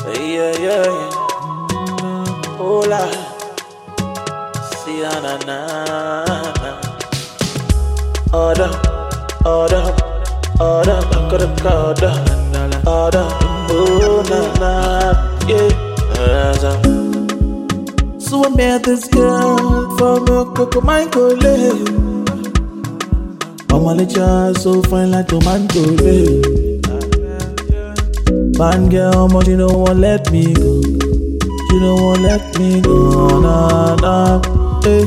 Yeah, yeah, yeah. Hola. See, na, na, na. Order, order, order, order, order, order. Oh, na, na, yeah. So I met this girl from a Coco Michael. I'm a little so fine like tomato. Fine girl, but you don't want let me go. You don't want let me go, nah, nah, hey.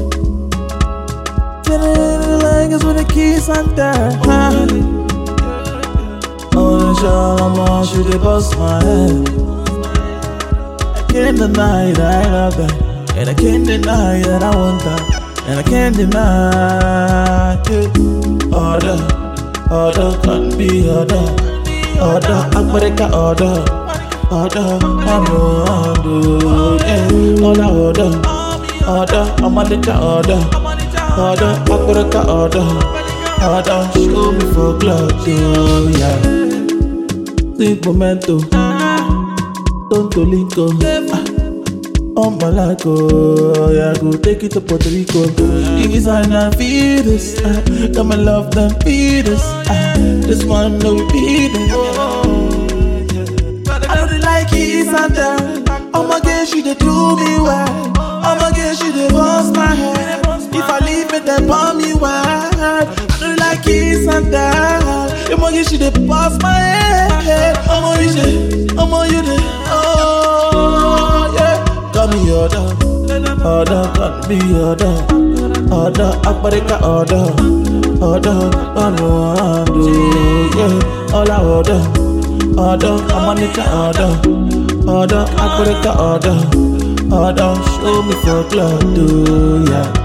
Like it's with a kiss and that. Oh, sure, I'm on, she dey bust my head. I can't deny that I love that, and I can't deny that I want that, and I can't deny it. Order, order, can't be order. Order, America order. Order, I'm yeah. Order, I'm a little order. Order, America order. Order, show me for club, yeah. Sweet momento, Tonto Linko. On my life, yeah, go take it to Puerto Rico. If I not feel this, come and love them, feel this. This one no be this. I don't like kiss and that. Oh my girl, she dey do me well. Oh my girl, she dey bust my head. If I leave it, then palm me well. I don't like kiss and that. Oh my girl, she dey bust my head. Oh my you dey, oh my you dey, oh yeah. Call me order, order, call me order, order, America order, order, I know I do, yeah. All I order. Order, I'm on the order. Order, America order. Order, show me for club, do, yeah.